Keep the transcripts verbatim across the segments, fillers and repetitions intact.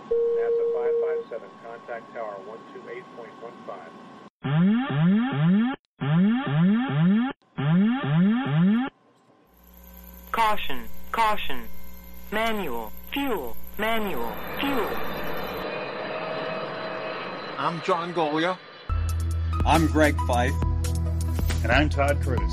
NASA five five seven, contact tower one two eight point one five. Caution, caution. Manual, fuel, manual, fuel. I'm John Golia. I'm Greg Fife. And I'm Todd Curtis.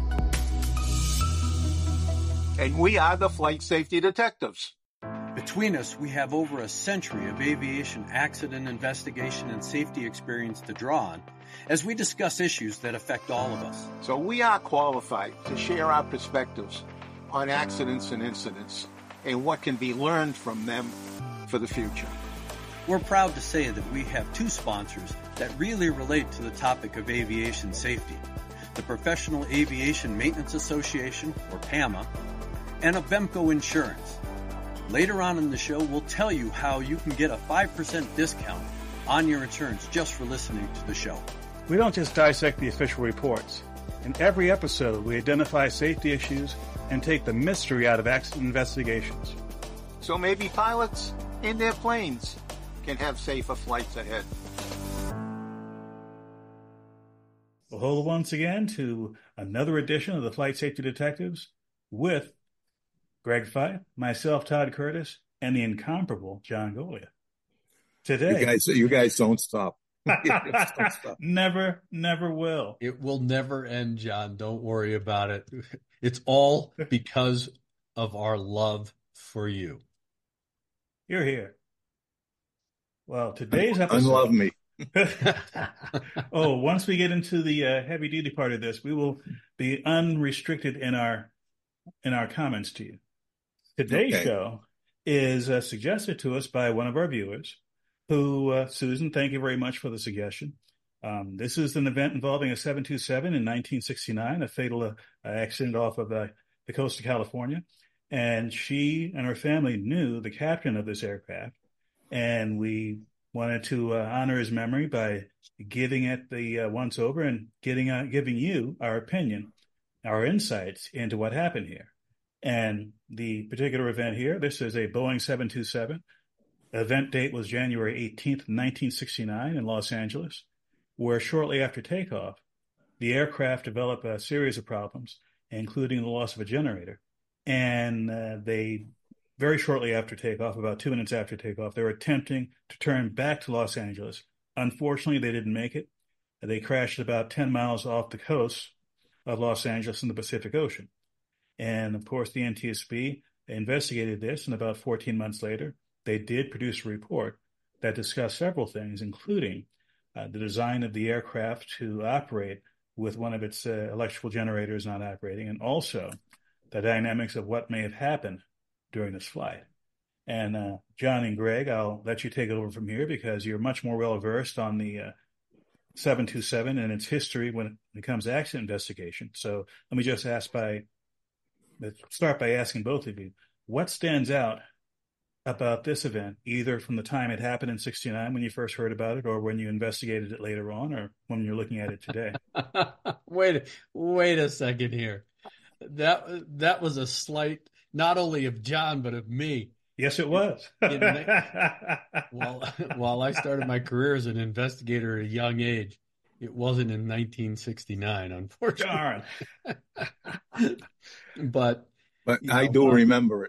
And we are the Flight Safety Detectives. Between us, we have over a century of aviation accident investigation and safety experience to draw on as we discuss issues that affect all of us. So we are qualified to share our perspectives on accidents and incidents and what can be learned from them for the future. We're proud to say that we have two sponsors that really relate to the topic of aviation safety: the Professional Aviation Maintenance Association, or PAMA, and Avemco Insurance. Later on in the show, we'll tell you how you can get a five percent discount on your insurance just for listening to the show. We don't just dissect the official reports. In every episode, we identify safety issues and take the mystery out of accident investigations. So maybe pilots and their planes can have safer flights ahead. Well, hello once again to another edition of the Flight Safety Detectives with Greg Fife, myself, Todd Curtis, and the incomparable John Golia. Today, you guys, you guys don't stop. You guys don't stop. Never, never will. It will never end, John. Don't worry about it. It's all because of our love for you. You're here. Well, today's episode. Unlove me. Oh, once we get into the uh, heavy duty part of this, we will be unrestricted in our in our comments to you. Today's okay. show is uh, suggested to us by one of our viewers, who, uh, Susan, thank you very much for the suggestion. Um, this is an event involving a seven two seven in nineteen sixty-nine, a fatal uh, accident off of uh, the coast of California. And she and her family knew the captain of this aircraft, and we wanted to uh, honor his memory by giving it the uh, once over and getting uh, giving you our opinion, our insights into what happened here. And the particular event here, this is a Boeing seven two seven. Event date was January eighteenth, nineteen sixty-nine in Los Angeles, where shortly after takeoff, the aircraft developed a series of problems, including the loss of a generator. And uh, they, very shortly after takeoff, about two minutes after takeoff, they were attempting to turn back to Los Angeles. Unfortunately, they didn't make it. They crashed about ten miles off the coast of Los Angeles in the Pacific Ocean. And, of course, the N T S B investigated this, and about fourteen months later, they did produce a report that discussed several things, including uh, the design of the aircraft to operate with one of its uh, electrical generators not operating, and also the dynamics of what may have happened during this flight. And uh, John and Greg, I'll let you take over from here because you're much more well-versed on the uh, seven two seven and its history when it comes to accident investigation. So let me just ask by, let's start by asking both of you, what stands out about this event, either from the time it happened in sixty-nine when you first heard about it, or when you investigated it later on, or when you're looking at it today? wait, wait a second here. That that was a slight, not only of John, but of me. Yes, it was. while, while I started my career as an investigator at a young age, it wasn't in nineteen sixty-nine, unfortunately. Darn. but but I know, do um, remember it.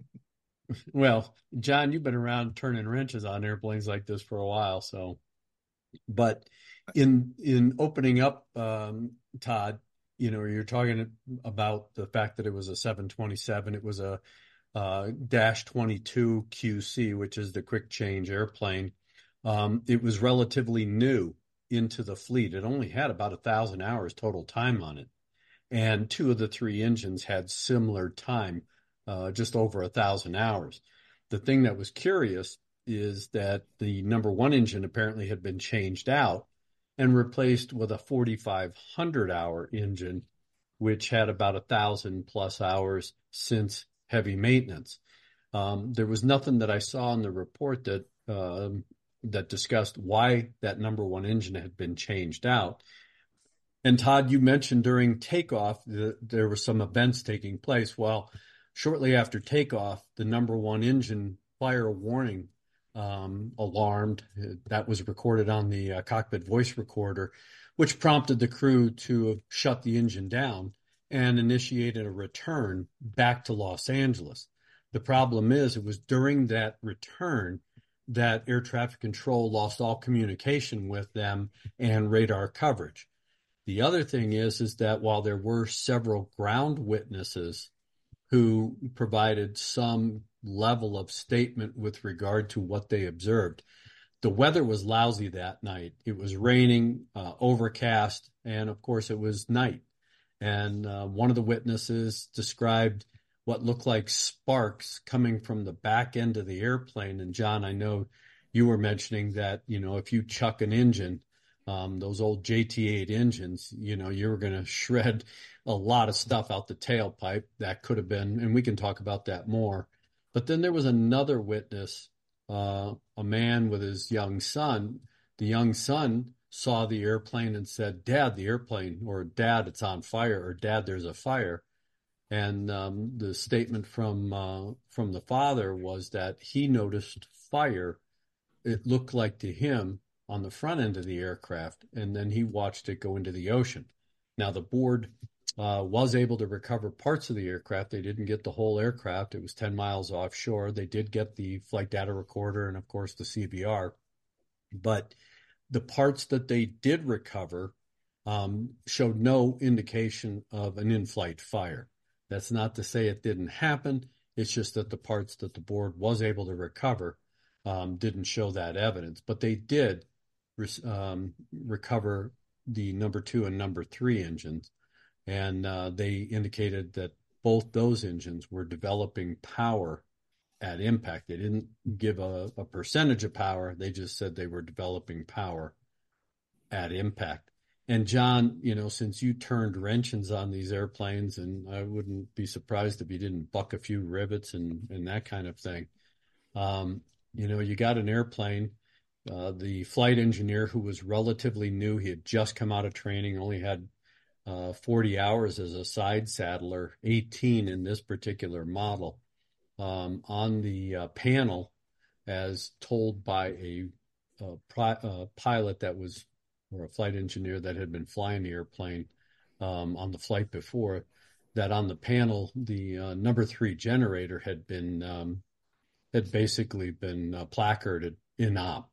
Well, John, you've been around turning wrenches on airplanes like this for a while, so. But in in opening up, um, Todd, you know, you're talking about the fact that it was a seven twenty-seven. It was a uh, dash twenty-two Q C, which is the quick change airplane. Um, it was relatively new into the fleet. It only had about a thousand hours total time on it, and two of the three engines had similar time. Uh, just over a thousand hours. The thing that was curious is that the number one engine apparently had been changed out and replaced with a forty-five hundred hour engine, which had about a thousand plus hours since heavy maintenance. Um, there was nothing that I saw in the report that um, that discussed why that number one engine had been changed out. And Todd, you mentioned during takeoff that there were some events taking place. Well, shortly after takeoff, the number one engine fire warning um, alarmed. That was recorded on the uh, cockpit voice recorder, which prompted the crew to shut the engine down and initiated a return back to Los Angeles. The problem is it was during that return that air traffic control lost all communication with them and radar coverage. The other thing is, is that while there were several ground witnesses who provided some level of statement with regard to what they observed, the weather was lousy that night. It was raining, uh, overcast, and of course it was night. And uh, one of the witnesses described what looked like sparks coming from the back end of the airplane. And John, I know you were mentioning that, you know, if you chuck an engine, um, those old J T eight engines, you know, you're going to shred a lot of stuff out the tailpipe. That could have been, and we can talk about that more. But then there was another witness, uh, a man with his young son. The young son saw the airplane and said, "Dad, the airplane," or "Dad, it's on fire," or "Dad, there's a fire." And um, the statement from uh, from the father was that he noticed fire. It looked like to him on the front end of the aircraft, and then he watched it go into the ocean. Now, the board uh, was able to recover parts of the aircraft. They didn't get the whole aircraft. It was ten miles offshore. They did get the flight data recorder and, of course, the C V R. But the parts that they did recover um, showed no indication of an in-flight fire. That's not to say it didn't happen. It's just that the parts that the board was able to recover um, didn't show that evidence. But they did um, recover the number two and number three engines. And uh, they indicated that both those engines were developing power at impact. They didn't give a, a percentage of power. They just said they were developing power at impact. And John, you know, since you turned wrenches on these airplanes, and I wouldn't be surprised if you didn't buck a few rivets and, and that kind of thing. Um, you know, you got an airplane, uh, the flight engineer who was relatively new, he had just come out of training, only had uh, forty hours as a side saddler, eighteen in this particular model. Um, on the uh, panel, as told by a, a, pri- a pilot that was, or a flight engineer that had been flying the airplane um, on the flight before, that on the panel, the uh, number three generator had been, um, had basically been uh, placarded in op.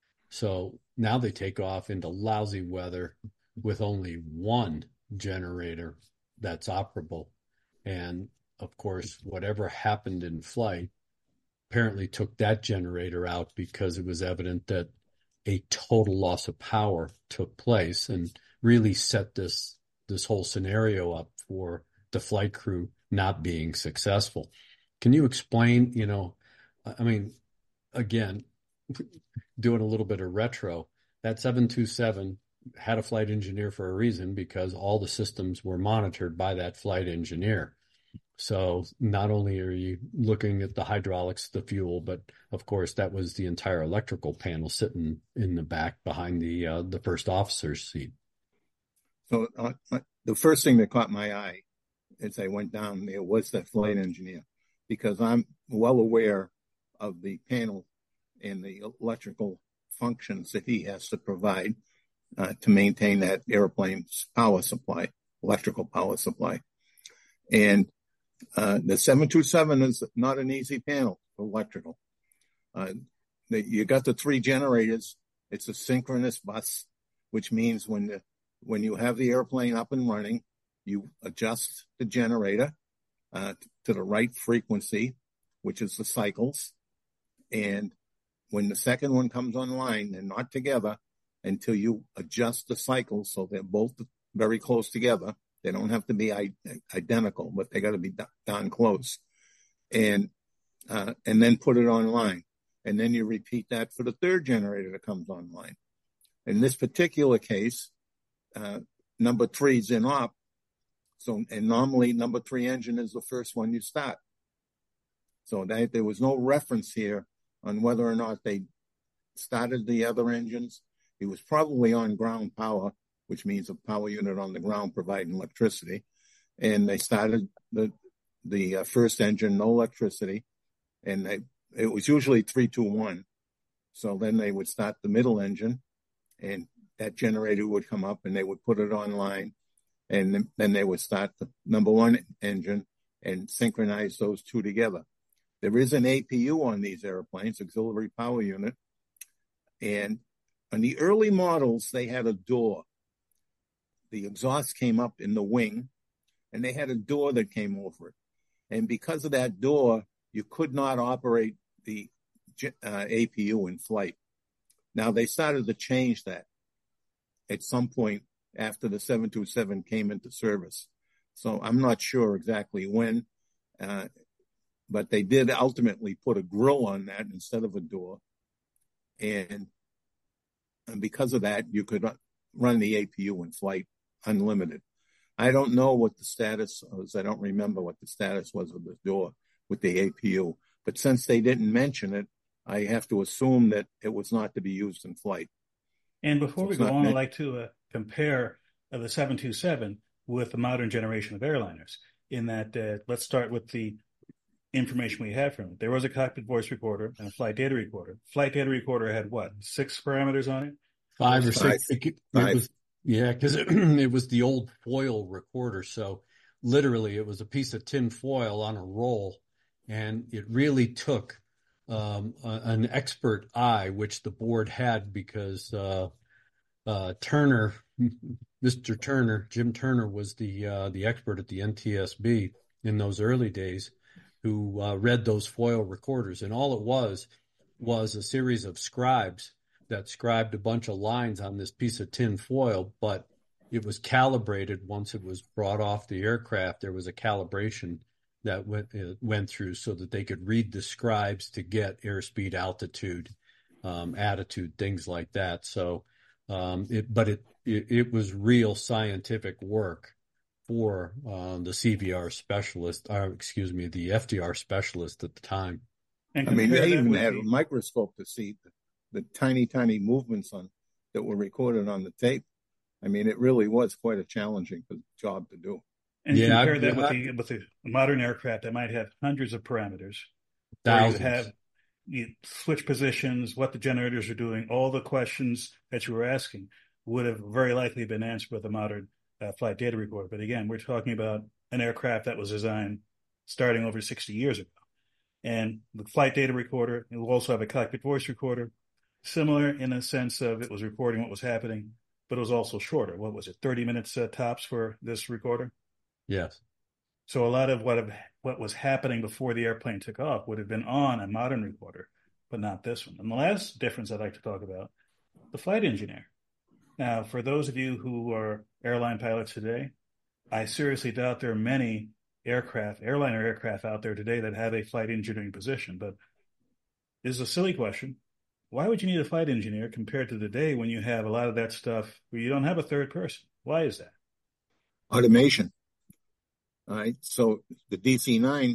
So now they take off into lousy weather with only one generator that's operable. And of course, whatever happened in flight apparently took that generator out because it was evident that a total loss of power took place and really set this this whole scenario up for the flight crew not being successful. Can you explain, you know, I mean, again, doing a little bit of retro, that seven two seven had a flight engineer for a reason because all the systems were monitored by that flight engineer. So not only are you looking at the hydraulics, the fuel, but of course that was the entire electrical panel sitting in the back behind the uh, the first officer's seat. So uh, the first thing that caught my eye as I went down there was that flight engineer, because I'm well aware of the panel and the electrical functions that he has to provide uh, to maintain that airplane's power supply, electrical power supply. And Uh, the seven two seven is not an easy panel for electrical. Uh, the, you got the three generators. It's a synchronous bus, which means when the, when you have the airplane up and running, you adjust the generator uh, to the right frequency, which is the cycles. And when the second one comes online, they're not together until you adjust the cycles so they're both very close together. They don't have to be identical, but they got to be darn close. And, uh, and then put it online. And then you repeat that for the third generator that comes online. In this particular case, uh, number three is in op. So, and normally number three engine is the first one you start. So that there was no reference here on whether or not they started the other engines. It was probably on ground power, which means a power unit on the ground providing electricity. And they started the the uh, first engine, no electricity. And they, it was usually three two one. So then they would start the middle engine, and that generator would come up, and they would put it online, and then they would start the number one engine and synchronize those two together. There is an A P U on these airplanes, auxiliary power unit, and on the early models, they had a door. The exhaust came up in the wing, and they had a door that came over it. And because of that door, you could not operate the uh, A P U in flight. Now, they started to change that at some point after the seven two seven came into service. So I'm not sure exactly when, uh, but they did ultimately put a grill on that instead of a door. And, and because of that, you could run the A P U in flight unlimited. I don't know what the status was. I don't remember what the status was of the door with the A P U. But since they didn't mention it, I have to assume that it was not to be used in flight. And before So we it's go not on, I'd meant- like to uh, compare uh, the seven two seven with the modern generation of airliners, in that uh, let's start with the information we have from it. There was a cockpit voice recorder and a flight data recorder. Flight data recorder had what, six parameters on it? Five or Five. six. It, it Five. was, yeah, because it, it was the old foil recorder. So literally, it was a piece of tin foil on a roll, and it really took um, a, an expert eye, which the board had, because uh, uh, Turner, Mister Turner, Jim Turner, was the uh, the expert at the N T S B in those early days, who uh, read those foil recorders, and all it was was a series of scribes that scribed a bunch of lines on this piece of tin foil, but it was calibrated once it was brought off the aircraft. There was a calibration that went uh, went through so that they could read the scribes to get airspeed, altitude, um, attitude, things like that. So, um, it, but it, it it was real scientific work for uh, the C V R specialist, or excuse me, the F D R specialist at the time. And I mean, compare they that even with had the- a microscope to see the, the tiny, tiny movements on that were recorded on the tape. I mean, it really was quite a challenging job to do. And you Yeah, compare I- that with I- the with the modern aircraft that might have hundreds of parameters. Thousands. Where you have you switch positions, what the generators are doing, all the questions that you were asking would have very likely been answered with a modern uh, flight data recorder. But again, we're talking about an aircraft that was designed starting over sixty years ago. And the flight data recorder, it will also have a cockpit voice recorder, similar in a sense of it was recording what was happening, but it was also shorter. What was it, thirty minutes uh, tops for this recorder? Yes. So a lot of what have, what was happening before the airplane took off would have been on a modern recorder, but not this one. And the last difference I'd like to talk about, the flight engineer. Now, for those of you who are airline pilots today, I seriously doubt there are many aircraft, airliner aircraft out there today that have a flight engineering position. But this is a silly question. Why would you need a flight engineer compared to today when you have a lot of that stuff where you don't have a third person? Why is that? Automation. All right. So the D C nine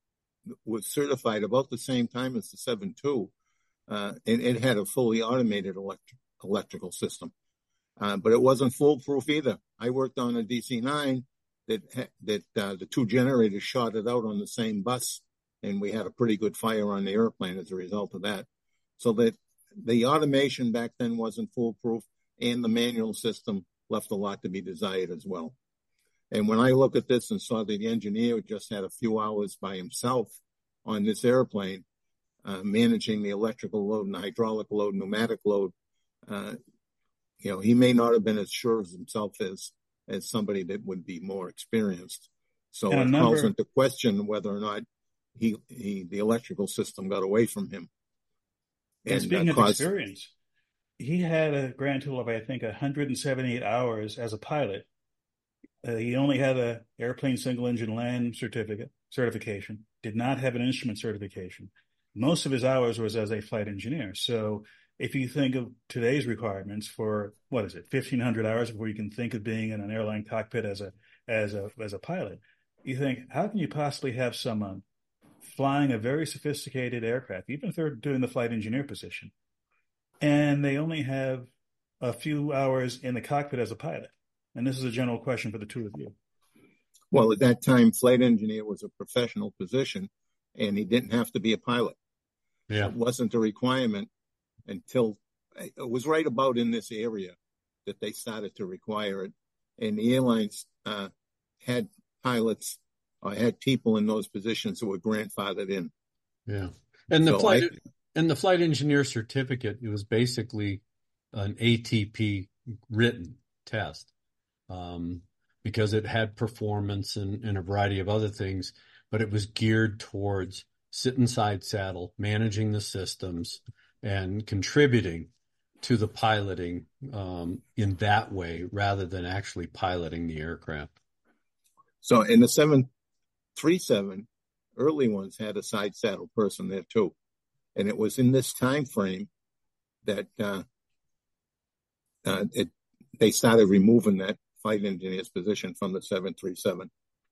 was certified about the same time as the seven two, uh, and it had a fully automated electric, electrical system. Uh, but it wasn't foolproof either. I worked on a D C nine that that uh, the two generators shot it out on the same bus, and we had a pretty good fire on the airplane as a result of that. So that the automation back then wasn't foolproof, and the manual system left a lot to be desired as well. And when I look at this and saw that the engineer just had a few hours by himself on this airplane, uh, managing the electrical load and the hydraulic load, pneumatic load, uh, you know, he may not have been as sure of himself as as somebody that would be more experienced. So And a it calls number- into question whether or not he he the electrical system got away from him. And, And, speaking uh, of caused- experience, he had a grand total of, I think, one hundred seventy-eight hours as a pilot. Uh, he only had a airplane single engine land certificate certification, did not have an instrument certification. Most of his hours was as a flight engineer. So if you think of today's requirements for, what is it, fifteen hundred hours before you can think of being in an airline cockpit as a as a as a pilot, you think, how can you possibly have someone flying a very sophisticated aircraft, even if they're doing the flight engineer position, and they only have a few hours in the cockpit as a pilot? And this is a general question for the two of you. Well, at that time, flight engineer was a professional position, and he didn't have to be a pilot. Yeah. It wasn't a requirement until it was right about in this area that they started to require it. And the airlines uh, had pilots or had people in those positions who were grandfathered in. Yeah. And the So flight I- and the flight engineer certificate, it was basically an A T P written test, um, because it had performance and, and a variety of other things, but it was geared towards sit inside saddle, managing the systems, and contributing to the piloting um, in that way rather than actually piloting the aircraft. So in the seven thirty-seven, early ones had a side saddle person there too. And it was in this time frame that uh, uh, it, they started removing that flight engineer's position from the seven thirty-seven.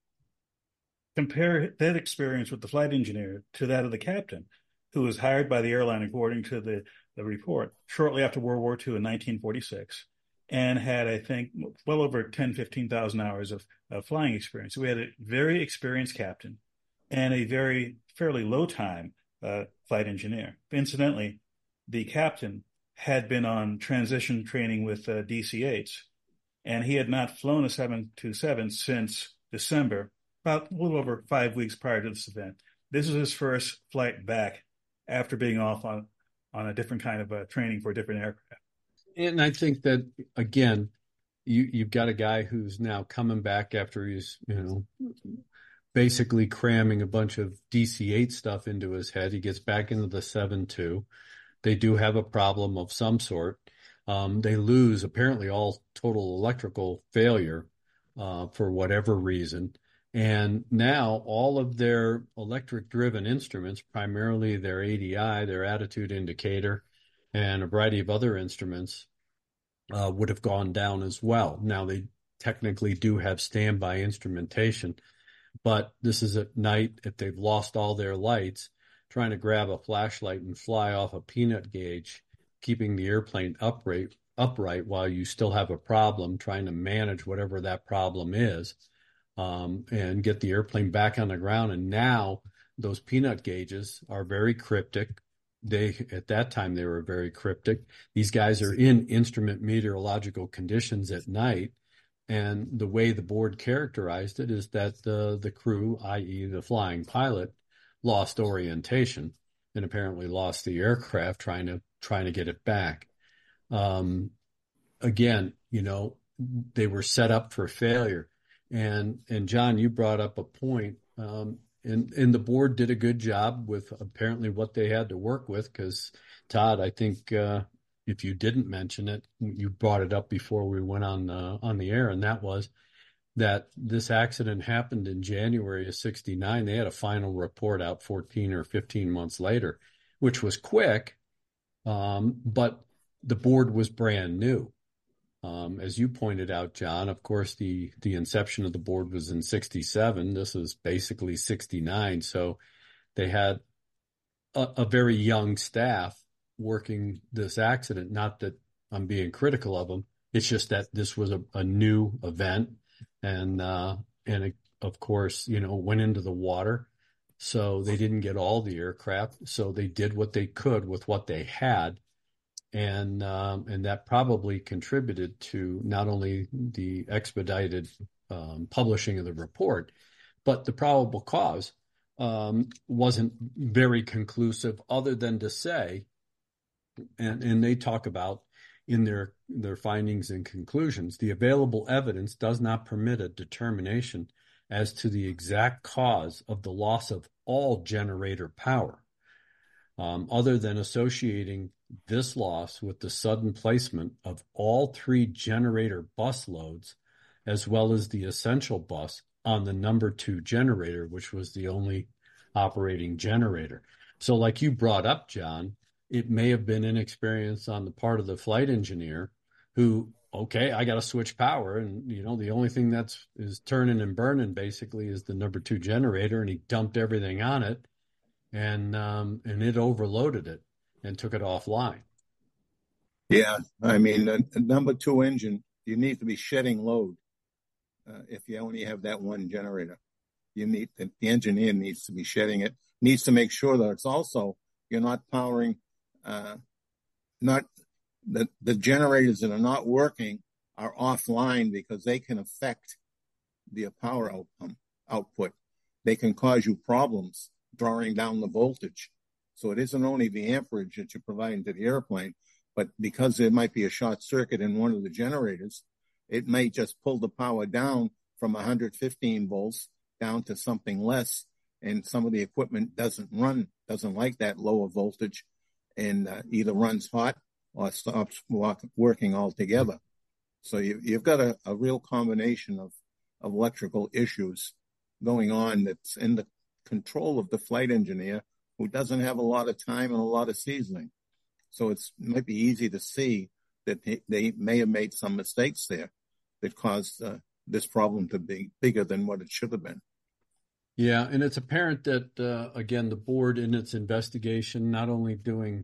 Compare that experience with the flight engineer to that of the captain, who was hired by the airline, according to the, the report, shortly after World War Two in nineteen forty-six, and had, I think, well over ten, fifteen thousand hours of, of flying experience. So we had a very experienced captain and a very fairly low time uh, flight engineer. Incidentally, the captain had been on transition training with uh, D C eights, and he had not flown a seven twenty-seven since December, about a little over five weeks prior to this event. This was his first flight back after being off on, on a different kind of uh, training for a different aircraft. And I think that, again, you, you've got a guy who's now coming back after he's, you know, basically cramming a bunch of D C eight stuff into his head. He gets back into the seven two. They do have a problem of some sort. Um, they lose apparently all total electrical failure uh, for whatever reason. And now all of their electric-driven instruments, primarily their A D I, their attitude indicator, and a variety of other instruments, uh, would have gone down as well. Now, they technically do have standby instrumentation, but this is at night. If they've lost all their lights, trying to grab a flashlight and fly off a peanut gauge, keeping the airplane upright, upright while you still have a problem, trying to manage whatever that problem is, um, and get the airplane back on the ground. And now those peanut gauges are very cryptic. They, at that time, they were very cryptic. These guys are in instrument meteorological conditions at night. And the way the board characterized it is that the, the crew, that is the flying pilot, lost orientation and apparently lost the aircraft trying to trying to get it back. Um, again, you know, they were set up for failure. And and John, you brought up a point, um, and and the board did a good job with apparently what they had to work with. Because Todd, I think uh, if you didn't mention it, you brought it up before we went on uh, on the air, and that was that this accident happened in January of sixty-nine. They had a final report out fourteen or fifteen months later, which was quick, um, but the board was brand new. Um, as you pointed out, John, of course, the, the inception of the board was in sixty-seven. This was basically sixty-nine. So they had a, a very young staff working this accident. Not that I'm being critical of them. It's just that this was a, a new event. And, uh, and it, of course, you know, went into the water. So they didn't get all the aircraft. So they did what they could with what they had. And, um, and that probably contributed to not only the expedited, um, publishing of the report, but the probable cause, um, wasn't very conclusive, other than to say, and, and they talk about in their, their findings and conclusions, the available evidence does not permit a determination as to the exact cause of the loss of all generator power, um, other than associating this loss with the sudden placement of all three generator bus loads, as well as the essential bus on the number two generator, which was the only operating generator. So like you brought up, John, it may have been inexperience on the part of the flight engineer who, okay, I got to switch power. And, you know, the only thing that's is turning and burning basically is the number two generator. And he dumped everything on it, and, um, and it overloaded it and took it offline. Yeah. I mean, a, a number two engine, you need to be shedding load. Uh, if you only have that one generator, you need the, the engineer needs to be shedding it, needs to make sure that it's also, you're not powering, uh, not the, the generators that are not working are offline because they can affect the power outcome, output. They can cause you problems drawing down the voltage. So it isn't only the amperage that you're providing to the airplane, but because there might be a short circuit in one of the generators, it may just pull the power down from one hundred fifteen volts down to something less. And some of the equipment doesn't run, doesn't like that lower voltage, and uh, either runs hot or stops walk, working altogether. So you, you've got a, a real combination of, of electrical issues going on that's in the control of the flight engineer, who doesn't have a lot of time and a lot of seasoning. So it's, it might be easy to see that they, they may have made some mistakes there that caused uh, this problem to be bigger than what it should have been. Yeah, and it's apparent that, uh, again, the board in its investigation, not only doing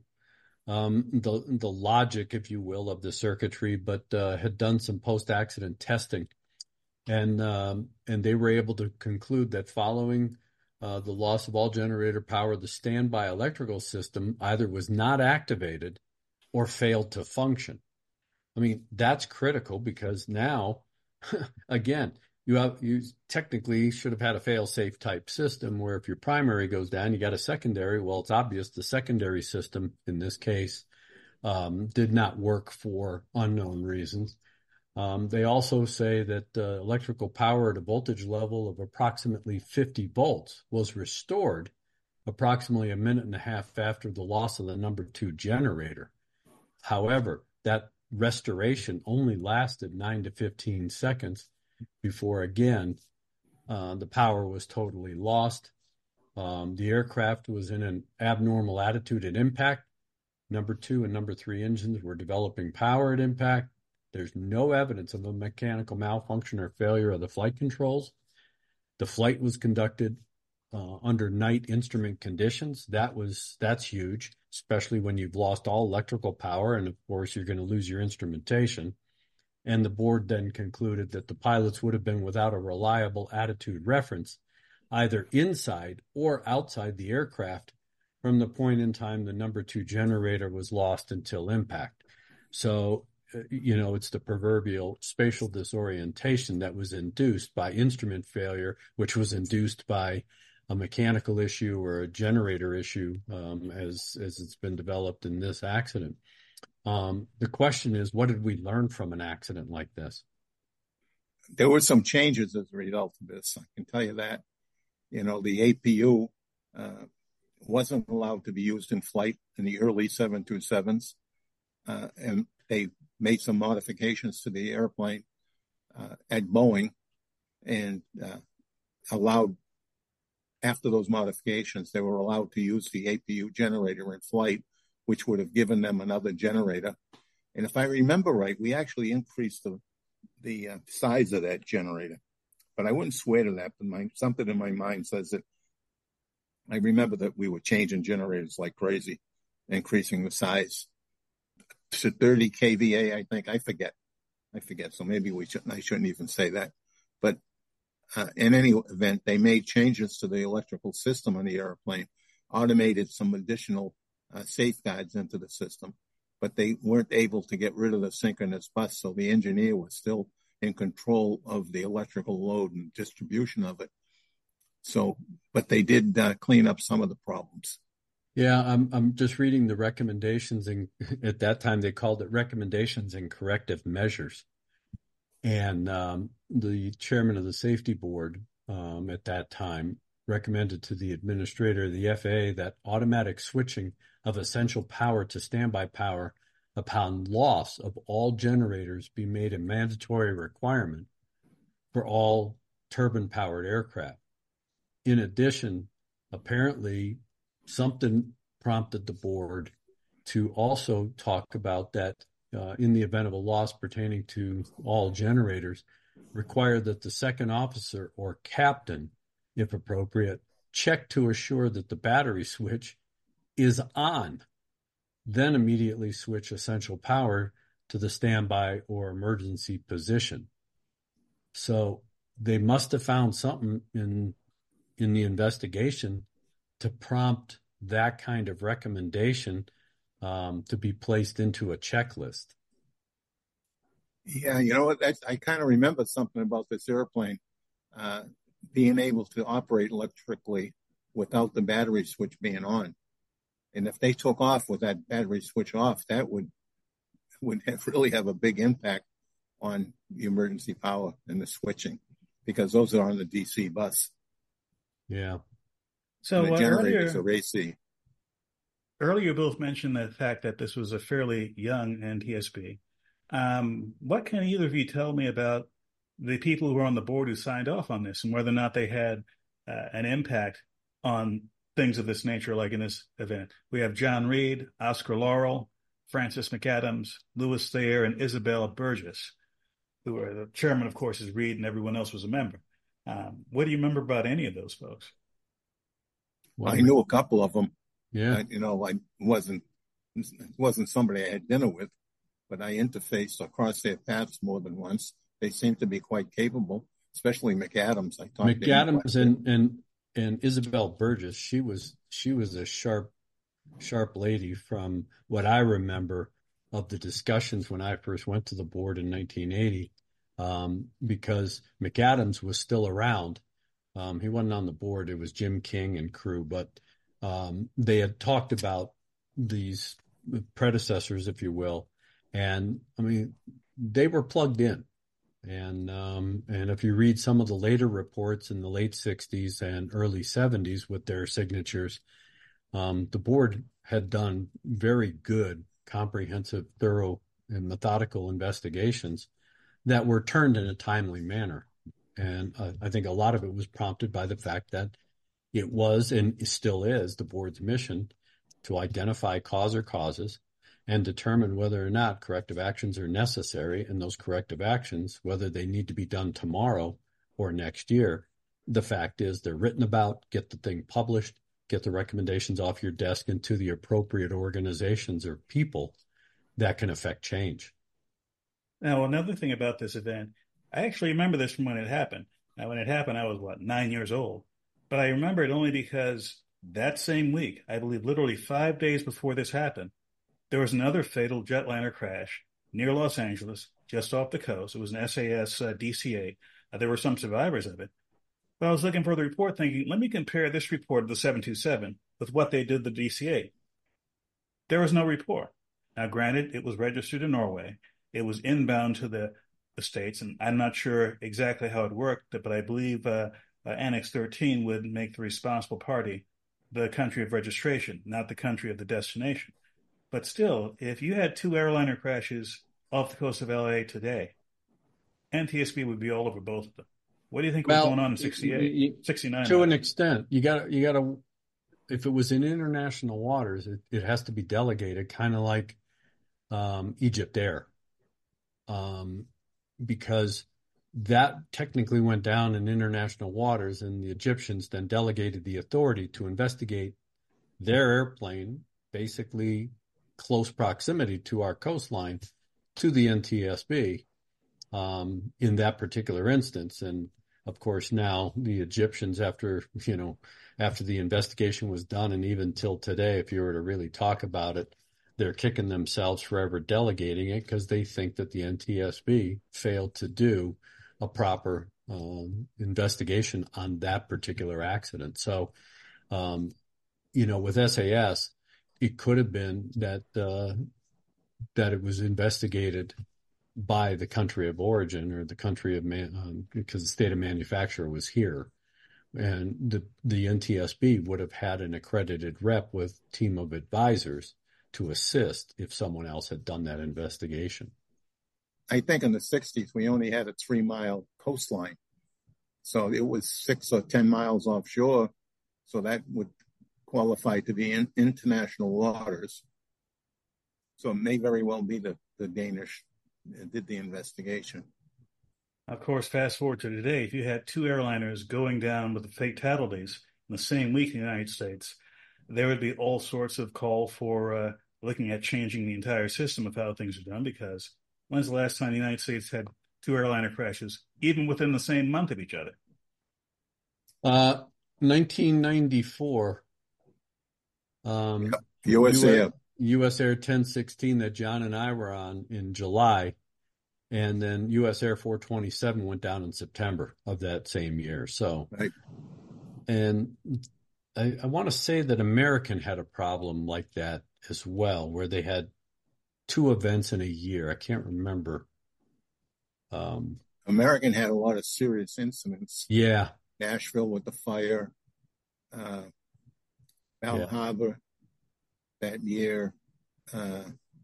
um, the the logic, if you will, of the circuitry, but uh, had done some post-accident testing. And um, and they were able to conclude that following uh, the loss of all generator power, the standby electrical system either was not activated or failed to function. I mean, that's critical because now, again, you have you technically should have had a fail-safe type system where if your primary goes down, you got a secondary. Well, it's obvious the secondary system in this case um, did not work for unknown reasons. Um, they also say that uh, electrical power at a voltage level of approximately fifty volts was restored approximately a minute and a half after the loss of the number two generator. However, that restoration only lasted nine to fifteen seconds before, again, uh, the power was totally lost. Um, the aircraft was in an abnormal attitude at impact. Number two and number three engines were developing power at impact. There's no evidence of a mechanical malfunction or failure of the flight controls. The flight was conducted uh, under night instrument conditions. That was that's huge, especially when you've lost all electrical power, and of course you're going to lose your instrumentation. And the board then concluded that the pilots would have been without a reliable attitude reference, either inside or outside the aircraft, from the point in time the number two generator was lost until impact. So, you know, it's the proverbial spatial disorientation that was induced by instrument failure, which was induced by a mechanical issue or a generator issue, um, as, as it's been developed in this accident. Um, the question is, what did we learn from an accident like this? There were some changes as a result of this. I can tell you that. You know, the A P U uh, wasn't allowed to be used in flight in the early seven twenty-sevens, uh, and they made some modifications to the airplane uh, at Boeing and uh, allowed, after those modifications, they were allowed to use the A P U generator in flight, which would have given them another generator. And if I remember right, we actually increased the the uh, size of that generator. But I wouldn't swear to that, but my, something in my mind says that I remember that we were changing generators like crazy, increasing the size to thirty K V A, I think. I forget. I forget. So maybe we shouldn't, I shouldn't even say that. But uh, in any event, they made changes to the electrical system on the airplane, automated some additional Uh, safeguards into the system, but they weren't able to get rid of the synchronous bus, so the engineer was still in control of the electrical load and distribution of it. So, but they did uh, clean up some of the problems. Yeah, I'm I'm just reading the recommendations, and at that time they called it recommendations and corrective measures. And um, the chairman of the safety board um, at that time recommended to the administrator of the F A A that automatic switching of essential power to standby power upon loss of all generators be made a mandatory requirement for all turbine-powered aircraft. In addition, apparently something prompted the board to also talk about that uh, in the event of a loss pertaining to all generators, require that the second officer or captain, if appropriate, check to assure that the battery switch is on, then immediately switch essential power to the standby or emergency position. So they must have found something in in the investigation to prompt that kind of recommendation um, to be placed into a checklist. Yeah, you know what? That's, I kind of remember something about this airplane uh, being able to operate electrically without the battery switch being on. And if they took off with that battery switch off, that would would have really have a big impact on the emergency power and the switching, because those are on the D C bus. Yeah. So and the uh, generators earlier, are A C. earlier, you both mentioned the fact that this was a fairly young N T S B. Um, what can either of you tell me about the people who were on the board who signed off on this and whether or not they had uh, an impact on things of this nature, like in this event? We have John Reed, Oscar Laurel, Francis McAdams, Louis Thayer, and Isabel Burgess, who are the chairman, of course, is Reed, and everyone else was a member. Um, what do you remember about any of those folks? Well, I knew a couple of them. Yeah. I, you know, I wasn't wasn't somebody I had dinner with, but I interfaced or crossed their paths more than once. They seem to be quite capable, especially McAdams. I talked McAdams to and, and and Isabel Burgess. She was she was a sharp sharp lady from what I remember of the discussions when I first went to the board in nineteen eighty, um, because McAdams was still around. Um, he wasn't on the board. It was Jim King and crew, but um, they had talked about these predecessors, if you will. And I mean, they were plugged in. And um, and if you read some of the later reports in the late sixties and early seventies with their signatures, um, the board had done very good, comprehensive, thorough, and methodical investigations that were turned in a timely manner. And uh, I think a lot of it was prompted by the fact that it was and still is the board's mission to identify cause or causes and determine whether or not corrective actions are necessary, and those corrective actions, whether they need to be done tomorrow or next year. The fact is they're written about, get the thing published, get the recommendations off your desk into the appropriate organizations or people that can affect change. Now, another thing about this event, I actually remember this from when it happened. Now, when it happened, I was, what, nine years old. But I remember it only because that same week, I believe literally five days before this happened, there was another fatal jetliner crash near Los Angeles, just off the coast. It was an S A S uh, D C A. Uh, there were some survivors of it. But I was looking for the report thinking, let me compare this report of the seven two seven with what they did the D C A. There was no report. Now, granted, it was registered in Norway. It was inbound to the, the States, and I'm not sure exactly how it worked, but I believe uh, uh, Annex thirteen would make the responsible party the country of registration, not the country of the destination. But still, if you had two airliner crashes off the coast of L A today, N T S B would be all over both of them. What do you think well, was going on in sixty-eight, sixty-nine? To an extent, you got you got to. If it was in international waters, it, it has to be delegated, kind of like um, Egypt Air, um, because that technically went down in international waters, and the Egyptians then delegated the authority to investigate their airplane, basically close proximity to our coastline, to the N T S B um, in that particular instance. And of course, now the Egyptians, after, you know, after the investigation was done, and even till today, if you were to really talk about it, they're kicking themselves for ever delegating it because they think that the N T S B failed to do a proper um, investigation on that particular accident. So, um, you know, with S A S, it could have been that uh, that it was investigated by the country of origin or the country of man, um, because the state of manufacture was here, and the the N T S B would have had an accredited rep with team of advisors to assist if someone else had done that investigation. I think in the sixties, we only had a three mile coastline. So it was six or ten miles offshore. So that would qualify to be in international waters. So it may very well be the, the Danish that did the investigation. Of course, fast forward to today, if you had two airliners going down with the fatalities in the same week in the United States, there would be all sorts of call for uh, looking at changing the entire system of how things are done, because when's the last time the United States had two airliner crashes, even within the same month of each other? Uh, nineteen ninety-four. Um, U S A F. U S Air ten sixteen that John and I were on in July, and then U S Air four twenty-seven went down in September of that same year. So, Right. and I, I want to say that American had a problem like that as well, where they had two events in a year. I can't remember. Um, American had a lot of serious incidents. yeah, Nashville with the fire, uh, Bal Yeah. Harbor that year. Uh,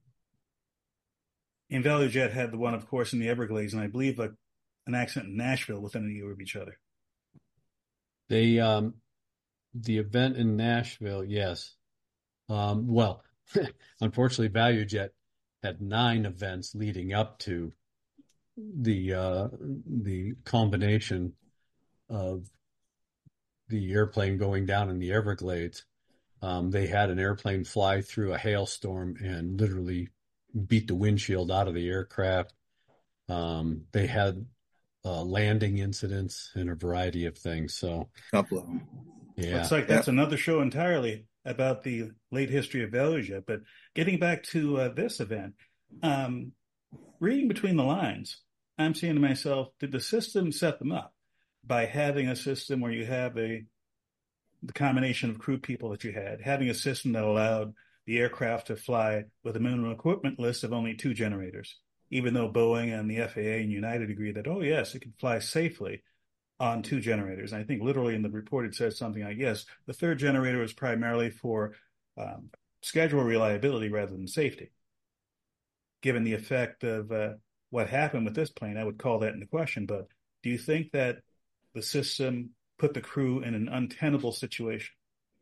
And ValueJet had the one, of course, in the Everglades, and I believe a, an accident in Nashville within a year of each other. they um, the event in Nashville, yes. Um, well, unfortunately, ValueJet had nine events leading up to the uh, the combination of the airplane going down in the Everglades. Um, they had an airplane fly through a hailstorm and literally beat the windshield out of the aircraft. Um, they had uh, landing incidents and a variety of things. So, a couple of them. yeah. Looks like that's another show entirely about the late history of ValueJet. But getting back to uh, this event, um, reading between the lines, I'm saying to myself, did the system set them up by having a system where you have a the combination of crew people that you had, having a system that allowed the aircraft to fly with a minimum equipment list of only two generators, even though Boeing and the F A A and United agreed that, oh, yes, it can fly safely on two generators. And I think literally in the report it says something like, yes, the third generator was primarily for um, schedule reliability rather than safety. Given the effect of uh, what happened with this plane, I would call that into question. But do you think that the system put the crew in an untenable situation?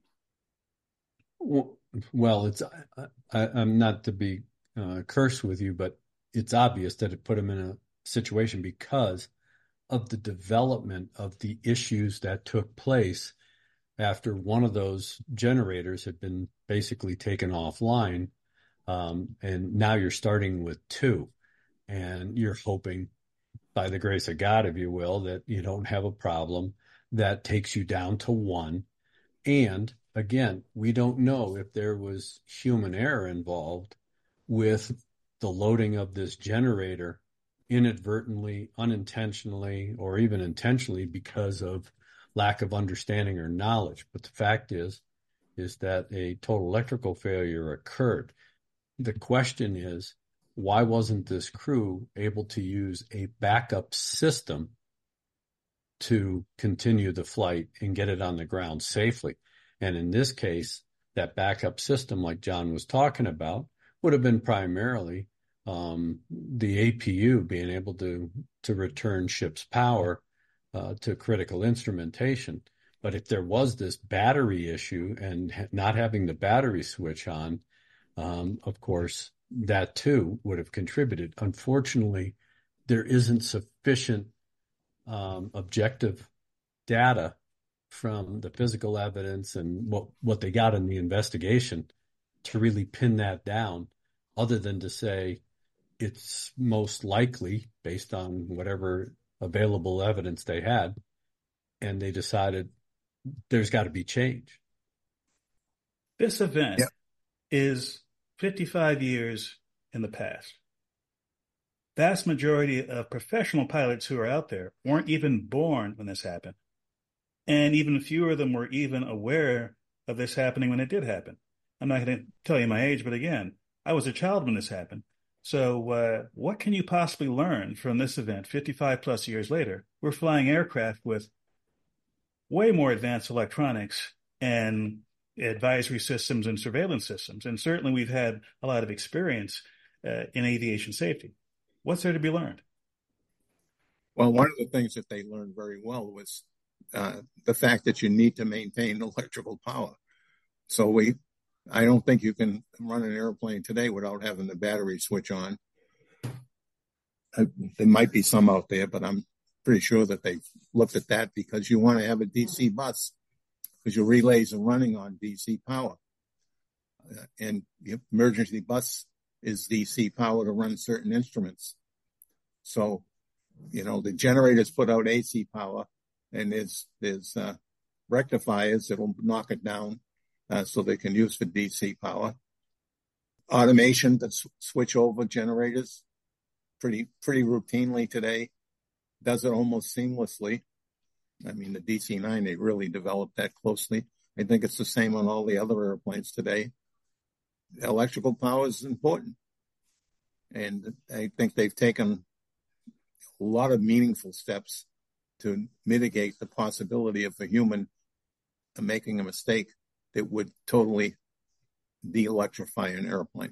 Well, it's I, I'm not to be uh, cursed with you, but it's obvious that it put them in a situation because of the development of the issues that took place after one of those generators had been basically taken offline. Um, and now you're starting with two, and you're hoping, by the grace of God, if you will, that you don't have a problem that takes you down to one. And again, we don't know if there was human error involved with the loading of this generator inadvertently, unintentionally, or even intentionally because of lack of understanding or knowledge. But the fact is, is that a total electrical failure occurred. The question is, why wasn't this crew able to use a backup system to continue the flight and get it on the ground safely? And in this case, that backup system, like John was talking about, would have been primarily um, the A P U being able to, to return ship's power uh, to critical instrumentation. But if there was this battery issue and ha- not having the battery switch on, um, of course, that too would have contributed. Unfortunately, there isn't sufficient um, objective data from the physical evidence and what, what they got in the investigation to really pin that down, other than to say it's most likely based on whatever available evidence they had, and they decided there's got to be change. This event Yeah. is fifty-five years in the past. Vast majority of professional pilots who are out there weren't even born when this happened. And even fewer of them were even aware of this happening when it did happen. I'm not going to tell you my age, but again, I was a child when this happened. So uh, what can you possibly learn from this event fifty-five plus years later? We're flying aircraft with way more advanced electronics and advisory systems and surveillance systems. And certainly we've had a lot of experience uh, in aviation safety. What's there to be learned? Well, one of the things that they learned very well was uh, the fact that you need to maintain electrical power. So we, I don't think you can run an airplane today without having the battery switch on. Uh, there might be some out there, but I'm pretty sure that they've looked at that because you want to have a D C bus because your relays are running on D C power. Uh, and the emergency bus is D C power to run certain instruments. So, you know, the generators put out A C power, and there's, there's uh, rectifiers that'll knock it down uh, so they can use for D C power. automation to switch over generators pretty pretty routinely today. Does it almost seamlessly. I mean, the D C nine, they really developed that closely. I think it's the same on all the other airplanes today. Electrical power is important. And I think they've taken a lot of meaningful steps to mitigate the possibility of a human making a mistake that would totally de-electrify an airplane.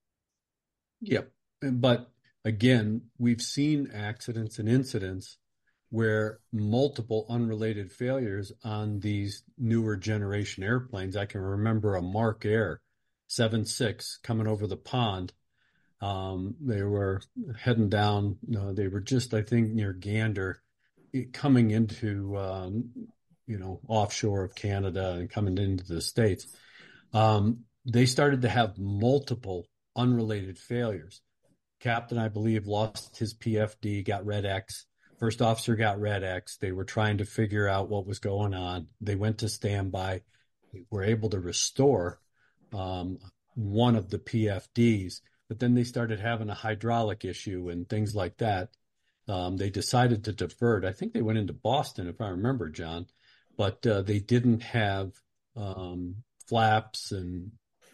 Yep. But again, we've seen accidents and incidents where multiple unrelated failures on these newer generation airplanes. I can remember a Mark Air seven six coming over the pond. Um, they were heading down, uh, they were just, I think, near Gander, coming into, um, you know, offshore of Canada and coming into the States. Um, they started to have multiple unrelated failures. Captain, I believe, lost his P F D, got red X. First officer got red X. They were trying to figure out what was going on. They went to standby, were able to restore um, one of the P F Ds, but then they started having a hydraulic issue and things like that. Um, they decided to divert. I think they went into Boston, if I remember, John, but uh, they didn't have um, flaps and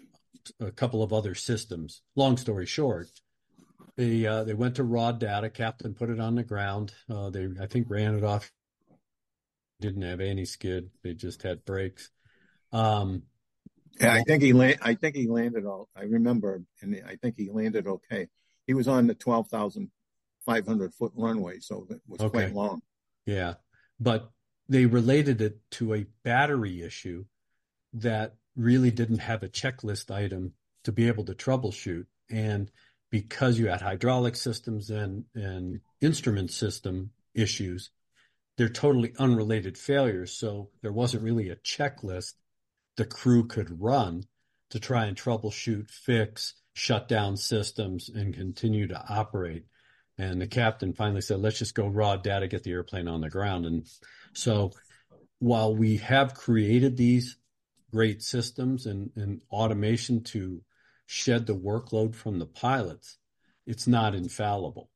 a couple of other systems. Long story short, they uh, they went to raw data. Captain put it on the ground. Uh, they, I think, ran it off. Didn't have any skid. They just had brakes. Um, yeah, I think he land, I think he landed all. I remember, and I think he landed okay. He was on the twelve thousand five hundred foot runway, so it was okay. quite long. Yeah, but they related it to a battery issue that really didn't have a checklist item to be able to troubleshoot. And because you had hydraulic systems and, and instrument system issues, they're totally unrelated failures. So there wasn't really a checklist the crew could run to try and troubleshoot, fix, shut down systems, and continue to operate. And the captain finally said, let's just go raw data, get the airplane on the ground. And so while we have created these great systems and, and automation to shed the workload from the pilots, it's not infallible.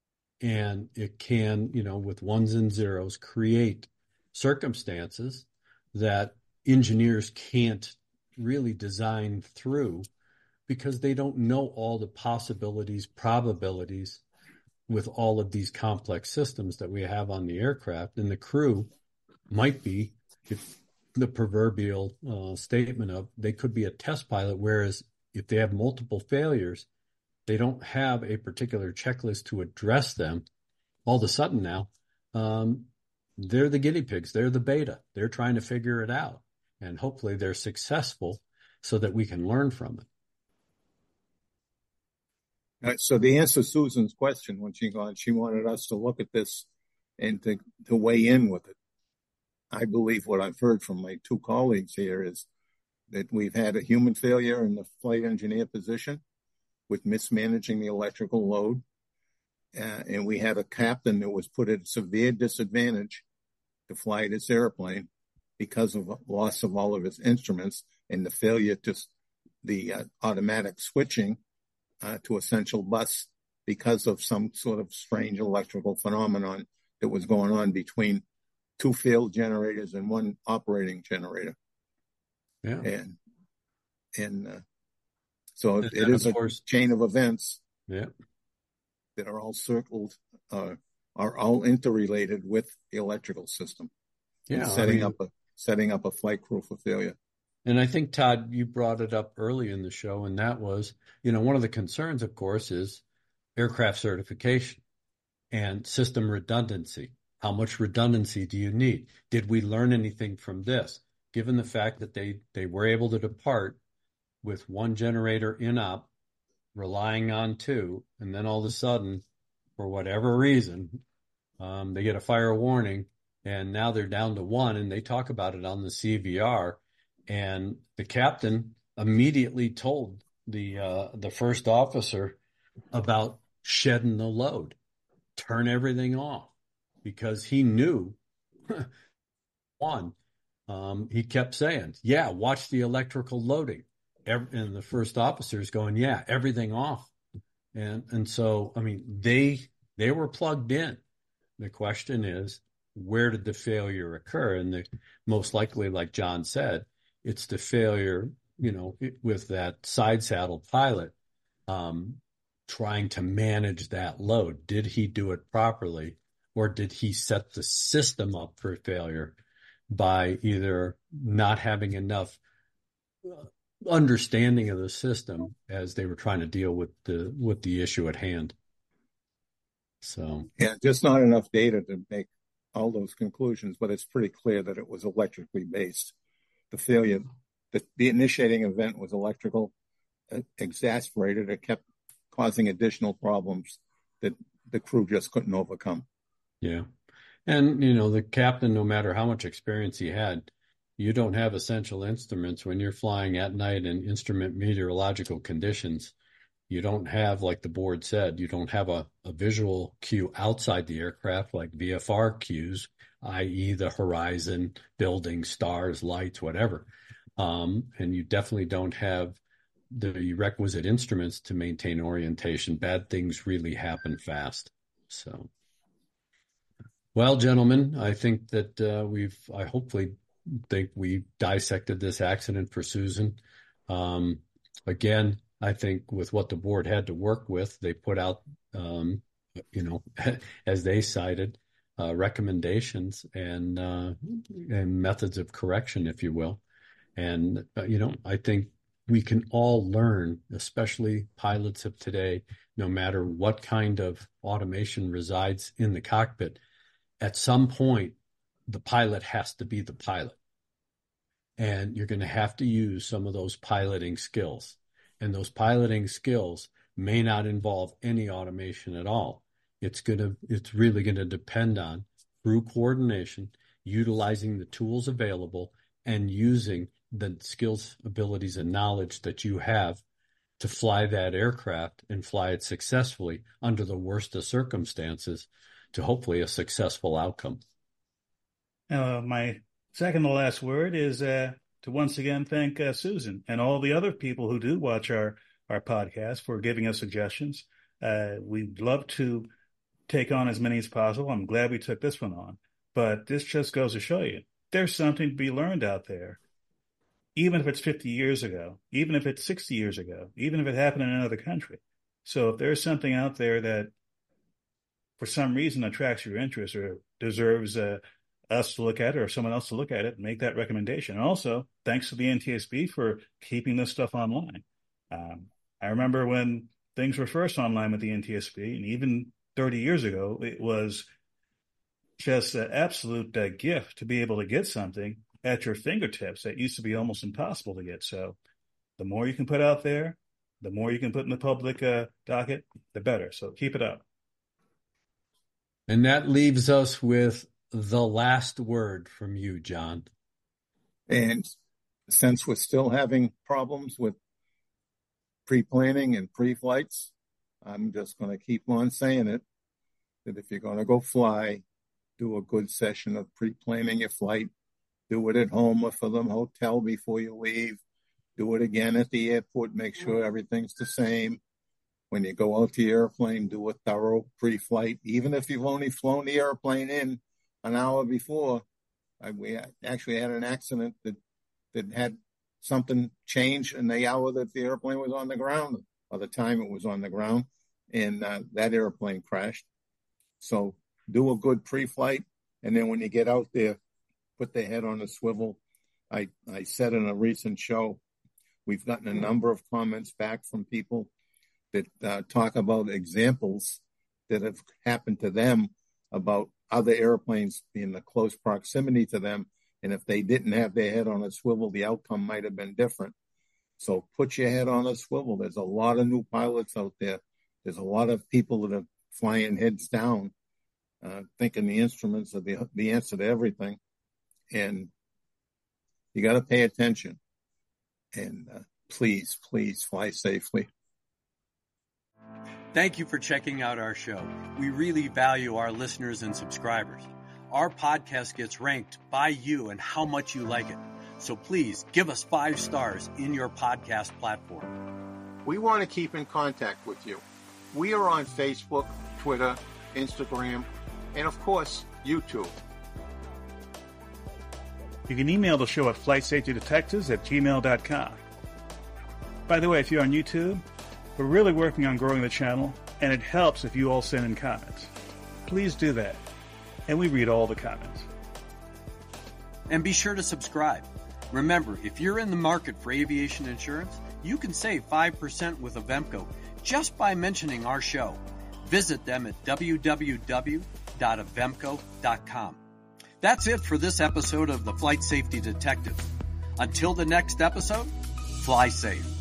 And it can, you know, with ones and zeros, create circumstances that engineers can't really design through because they don't know all the possibilities, probabilities with all of these complex systems that we have on the aircraft. And the crew might be, if the proverbial uh, statement of they could be a test pilot, whereas if they have multiple failures, they don't have a particular checklist to address them. All of a sudden now, um, they're the guinea pigs. They're the beta. They're trying to figure it out. And hopefully they're successful so that we can learn from it. Right, so the answer to Susan's question when she got, she wanted us to look at this and to, to weigh in with it. I believe what I've heard from my two colleagues here is that we've had a human failure in the flight engineer position with mismanaging the electrical load. Uh, and we had a captain that was put at a severe disadvantage to fly this airplane because of loss of all of his instruments and the failure to the uh, automatic switching uh, to essential bus because of some sort of strange electrical phenomenon that was going on between two failed generators and one operating generator. Yeah. And, and, uh, so and it is a course, chain of events yeah. that are all circled, uh, are all interrelated with the electrical system. Yeah. Setting I mean, up a, setting up a flight crew for failure. And I think, Todd, you brought it up early in the show, and that was, you know, one of the concerns, of course, is aircraft certification and system redundancy. How much redundancy do you need? Did we learn anything from this? Given the fact that they, they were able to depart with one generator in op, relying on two, and then all of a sudden, for whatever reason, um, they get a fire warning, and now they're down to one, and they talk about it on the C V R. And the captain immediately told the uh, the first officer about shedding the load, turn everything off, because he knew, one, um, he kept saying, yeah, watch the electrical loading. every, and the first officer is going, yeah, everything off. And, and so, I mean, they, they were plugged in. The question is, where did the failure occur? And the most likely, like John said, it's the failure, you know, with that side saddle pilot, um, trying to manage that load. Did he do it properly, or did he set the system up for failure by either not having enough understanding of the system as they were trying to deal with the with the issue at hand? So yeah, just not enough data to make all those conclusions, but it's pretty clear that it was electrically based. The failure, the, the initiating event was electrical, uh, exasperated. It kept causing additional problems that the crew just couldn't overcome. Yeah. And, you know, the captain, no matter how much experience he had, you don't have essential instruments when you're flying at night in instrument meteorological conditions. You don't have, like the board said, you don't have a, a visual cue outside the aircraft like V F R cues, that is the horizon, buildings, stars, lights, whatever. Um, and you definitely don't have the requisite instruments to maintain orientation. Bad things really happen fast. So, well, gentlemen, I think that uh, we've, I hopefully think we dissected this accident for Susan. Um, again, I think with what the board had to work with, they put out, um, you know, as they cited, uh, recommendations and uh, and methods of correction, if you will. And, uh, you know, I think we can all learn, especially pilots of today, no matter what kind of automation resides in the cockpit. At some point, the pilot has to be the pilot. And you're going to have to use some of those piloting skills. And those piloting skills may not involve any automation at all. It's going to, it's really going to depend on crew coordination, utilizing the tools available, and using the skills, abilities, and knowledge that you have to fly that aircraft and fly it successfully under the worst of circumstances to hopefully a successful outcome. Uh, my second to last word is uh, to once again thank uh, Susan and all the other people who do watch our, our podcast for giving us suggestions. Uh, we'd love to take on as many as possible. I'm glad we took this one on. But this just goes to show you, there's something to be learned out there. Even if it's fifty years ago, even if it's sixty years ago, even if it happened in another country. So if there's something out there that for some reason attracts your interest or deserves uh, us to look at it or someone else to look at it, make that recommendation. And also, thanks to the N T S B for keeping this stuff online. Um, I remember when things were first online with the N T S B, and even thirty years ago, it was just an absolute uh, gift to be able to get something at your fingertips that used to be almost impossible to get. So the more you can put out there, the more you can put in the public uh, docket, the better. So keep it up. And that leaves us with the last word from you, John. And since we're still having problems with pre-planning and pre-flights, I'm just going to keep on saying it, that if you're going to go fly, do a good session of pre-planning your flight. Do it at home or for the hotel before you leave. Do it again at the airport. Make sure everything's the same. When you go out to the airplane, do a thorough pre-flight. Even if you've only flown the airplane in an hour before. I, we actually had an accident that, that had something change in the hour that the airplane was on the ground, or the time it was on the ground, and uh, that airplane crashed. So do a good pre-flight, and then when you get out there, put the head on a swivel. I, I said in a recent show, we've gotten a number of comments back from people that uh, talk about examples that have happened to them about other airplanes being in close proximity to them. And if they didn't have their head on a swivel, the outcome might have been different. So put your head on a swivel. There's a lot of new pilots out there. There's a lot of people that are flying heads down, uh, thinking the instruments are the, the answer to everything. And you got to pay attention. And uh, please, please fly safely. Thank you for checking out our show. We really value our listeners and subscribers. Our podcast gets ranked by you and how much you like it. So please give us five stars in your podcast platform. We want to keep in contact with you. We are on Facebook, Twitter, Instagram, and of course, YouTube. You can email the show at flight safety detectives at gmail dot com. By the way, if you're on YouTube, we're really working on growing the channel, and it helps if you all send in comments. Please do that, and we read all the comments. And be sure to subscribe. Remember, if you're in the market for aviation insurance, you can save five percent with Avemco just by mentioning our show. Visit them at w w w dot avemco dot com. That's it for this episode of the Flight Safety Detective. Until the next episode, fly safe.